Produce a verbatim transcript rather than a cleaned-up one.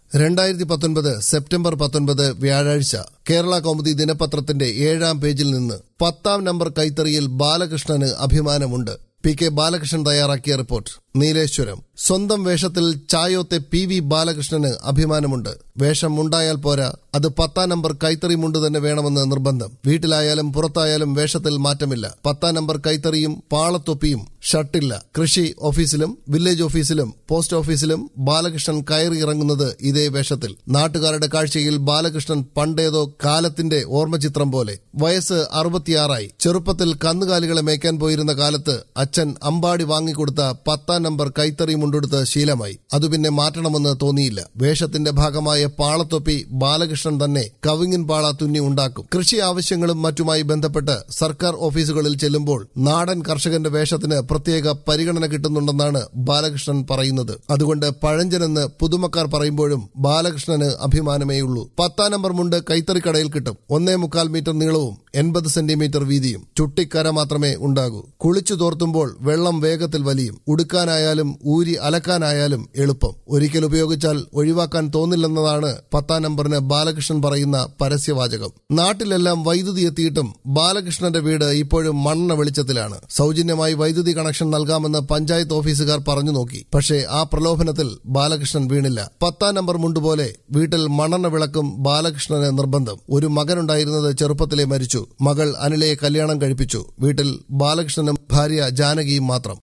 രണ്ടായിരത്തി പത്തൊൻപത് സെപ്റ്റംബർ പത്തൊൻപത് വ്യാഴാഴ്ച കേരള കൗമുദി ദിനപത്രത്തിന്റെ ഏഴാം പേജിൽ നിന്ന് പത്താം നമ്പർ കൈത്തറിയിൽ ബാലകൃഷ്ണന് അഭിമാനമുണ്ട്. പി കെ ബാലകൃഷ്ണൻ തയ്യാറാക്കിയ റിപ്പോർട്ട്. നീലേശ്വരം. സ്വന്തം വേഷത്തിൽ ചായോത്തെ പി വി ബാലകൃഷ്ണന് അഭിമാനമുണ്ട്. വേഷം മുണ്ടായാൽ പോരാ, അത് പത്താം നമ്പർ കൈത്തറി മുണ്ട് തന്നെ വേണമെന്ന് നിർബന്ധം. വീട്ടിലായാലും പുറത്തായാലും വേഷത്തിൽ മാറ്റമില്ല. പത്താം നമ്പർ കൈത്തറിയും പാളത്തൊപ്പിയും ഷർട്ടില്ല. കൃഷി ഓഫീസിലും വില്ലേജ് ഓഫീസിലും പോസ്റ്റ് ഓഫീസിലും ബാലകൃഷ്ണൻ കയറി ഇറങ്ങുന്നത് ഇതേ വേഷത്തിൽ. നാട്ടുകാരുടെ കാഴ്ചയിൽ ബാലകൃഷ്ണൻ പണ്ടേതോ കാലത്തിന്റെ ഓർമ്മചിത്രം പോലെ. വയസ്സ് അറുപത്തിയാറായി. ചെറുപ്പത്തിൽ കന്നുകാലികളെ മേയ്ക്കാൻ പോയിരുന്ന കാലത്ത് അച്ഛൻ അമ്പാടി വാങ്ങിക്കൊടുത്ത പത്താം നമ്പർ കൈത്തറി മുണ്ടെടുത്ത് ശീലമായി. അത് പിന്നെ മാറ്റണമെന്ന് തോന്നിയില്ല. വേഷത്തിന്റെ ഭാഗമായ പാളത്തൊപ്പി ബാലകൃഷ്ണൻ തന്നെ കവിങ്ങിൻ പാള തുന്നി ഉണ്ടാക്കും. കൃഷി ആവശ്യങ്ങളും മറ്റുമായി ബന്ധപ്പെട്ട് സർക്കാർ ഓഫീസുകളിൽ ചെല്ലുമ്പോൾ നാടൻ കർഷകന്റെ വേഷത്തിന് പ്രത്യേക പരിഗണന കിട്ടുന്നുണ്ടെന്നാണ് ബാലകൃഷ്ണൻ പറയുന്നത്. അതുകൊണ്ട് പഴഞ്ചനെന്ന് പുതുമക്കാർ പറയുമ്പോഴും ബാലകൃഷ്ണന് അഭിമാനമേയുള്ളൂ. പത്താം നമ്പർ മുണ്ട് കൈത്തറി കടയിൽ കിട്ടും. ഒന്നേ മുക്കാൽ മീറ്റർ നീളവും എൺപത് സെന്റിമീറ്റർ വീതിയും. ചുട്ടിക്കര മാത്രമേ ഉണ്ടാകൂ. കുളിച്ചു തോർത്തുമ്പോൾ വെള്ളം വേഗത്തിൽ വലിയും. ഉടുക്കാനായാലും ഊരി അലക്കാനായാലും എളുപ്പം. ഒരിക്കൽ ഉപയോഗിച്ചാൽ ഒഴിവാക്കാൻ തോന്നില്ലെന്നതാണ് പത്താം നമ്പറിന് ബാലകൃഷ്ണൻ പറയുന്ന പരസ്യവാചകം. നാട്ടിലെല്ലാം വൈദ്യുതി എത്തിയിട്ടും ബാലകൃഷ്ണന്റെ വീട് ഇപ്പോഴും മണ്ണെണ്ണ വെളിച്ചത്തിലാണ്. സൗജന്യമായി വൈദ്യുതി കണക്ഷൻ നൽകാമെന്ന് പഞ്ചായത്ത് ഓഫീസുകാർ പറഞ്ഞു നോക്കി. പക്ഷേ ആ പ്രലോഭനത്തിൽ ബാലകൃഷ്ണൻ വീണില്ല. പത്താം നമ്പർ മുണ്ടുപോലെ വീട്ടിൽ മണ്ണെണ്ണ വിളക്കും ബാലകൃഷ്ണന് നിർബന്ധം. ഒരു മകനുണ്ടായിരുന്നത് ചെറുപ്പത്തിലെ മരിച്ചു. മകൾ അനിലയെ കല്യാണം കഴിപ്പിച്ചു. വീട്ടിൽ ബാലകൃഷ്ണനും ഭാര്യ ജാനകിയും മാത്രം.